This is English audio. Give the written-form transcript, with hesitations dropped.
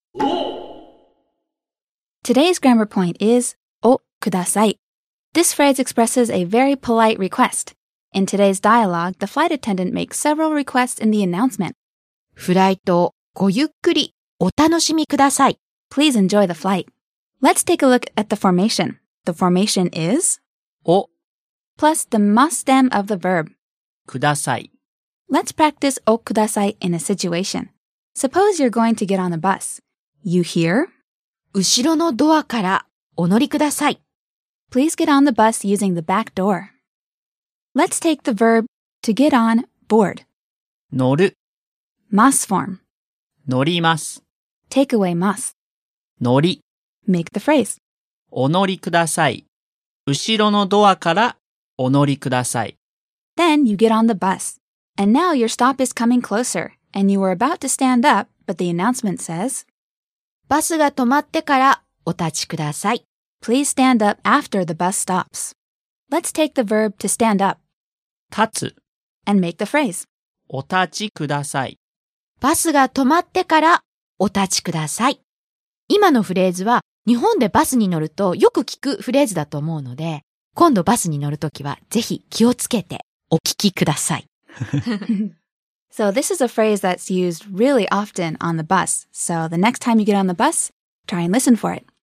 Today's grammar point is おください. This phrase expresses a very polite request. In today's dialogue, the flight attendant makes several requests in the announcement. フライトをごゆっくりお楽しみください。 Please enjoy the flight. Let's take a look at the formation. The formation is お plus the must stem of the verb. ください Let's practice おください in a situation. Suppose you're going to get on a bus. You hear, 後ろのドアからお乗りください。 please get on the bus using the back door. Let's take the verb to get on board. 乗る Mas form. 乗ります Take away mas. 乗り Make the phrase. お乗りください後ろのドアからお乗りください Then you get on the bus. And now your stop is coming closer. And you were about to stand up, but the announcement says, バスが止まってからお立ちください。 please stand up after the bus stops. Let's take the verb to stand up 立つ and make the phrase. お立ちくださいバスが止まってからお立ちください。今のフレーズは日本でバスに乗るとよく聞くフレーズだと思うので、今度バスに乗るときはぜひ気をつけてお聞きください。 So this is a phrase that's used really often on the bus. So the next time you get on the bus, try and listen for it.